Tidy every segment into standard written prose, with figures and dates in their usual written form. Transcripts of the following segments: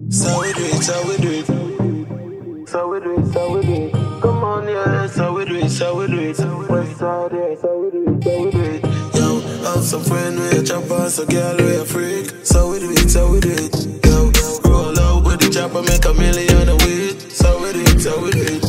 So we do it, so we do it. So we do it, so we do it. Come on, yeah, so we do it, so we do it. West side, yeah, so we do it, so we do it. Yo, I'm some friend with a chopper, so girl, we a freak. So we do it, so we do it. Yo, roll out with the chopper, make a million a week. So we do it, so we do it.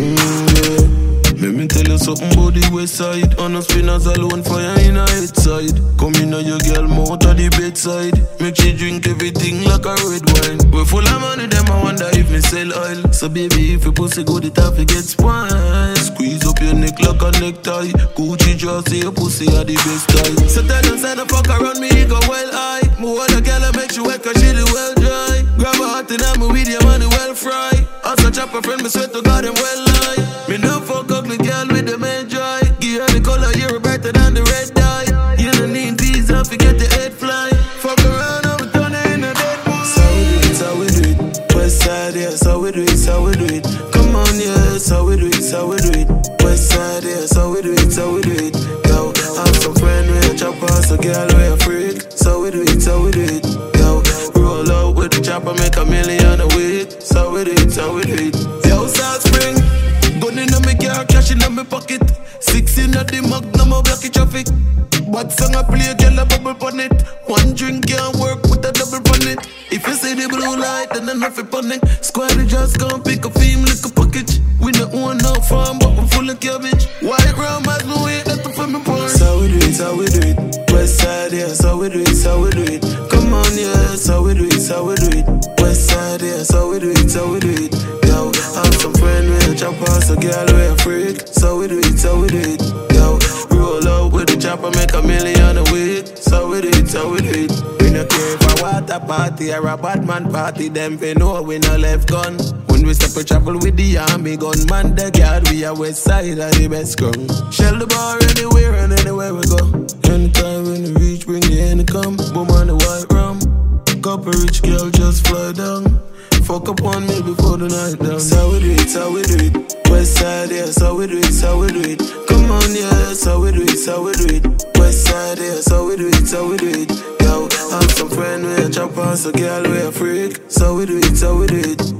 Let me tell you something about the west side. On the spinners alone, fire in a head side. Come in on your girl mouth on the bedside. Make she drink everything like a red wine. We full of money, them I wonder if me sell oil. So baby, if your pussy good, it have to get spoiled. Squeeze up your neck like a necktie. Gucci just say your pussy are the best type. So tell them, say the fuck around me, go well high. Move on the girl, I make you wet cause she the well dry. Grab a heart and I'm with your money well fry. Also chop a friend, me swear to God, them well lie. Me no fuck ugly girl with the man joy. Give her the color, you're better than the red dye. You don't need these up, you get the head fly. Fuck around, I'm turning in a dead boy. So we do it, so we do it. West side, yeah, so we do it, so we do it. Come on, yeah, so we do it, so we do it. West side, yeah, so we do it, so we do it. Yo, I'm some friend with a chopper, so girl, we a freak. So we do it, so we do it. Yo, roll out with the chopper, make a million a week. So we do it, so we do it. Yo, South Spring. Gun in my car, cash in my pocket. 16 at the mug, no more blocky traffic. What song I play, girl a bubble pon it. One drink can't work with a double pon it. If you see the blue light, then enough it pon it. Squad just gon' pick a theme like a package. We don't own no farm, but we full of cabbage. White rum as no way, that's the family porn. So we do it, so we do it. West side, yeah, so we do it, so we do it. Come on, yeah, so we do it, so we do it. West side, yeah, so we do it, so we do it. Yo, I'm some friend with a chopper, so girl, we a freak. So we do it, so we do it. Yo, roll out with the chopper, make a million a week. So we do it, so we do it. We no care if a water party or a bad man party. Them we know we no left gun. When we step to travel with the army gun, man, the guard, we are west side of the best ground. Shell the bar anywhere and anywhere we go. Anytime when we reach, bring the end come. Boom on the white rum. Couple rich girl just fly down. Fuck up on me before the night down. So we do it, so we do it. West side, yeah, so we do it, so we do it. Come on, yeah, so we do it, so we do it. West side, yeah, so we do it, so we do it. Yo, I'm some friend with a chopper, so girl, we a freak. So we do it, so we do it.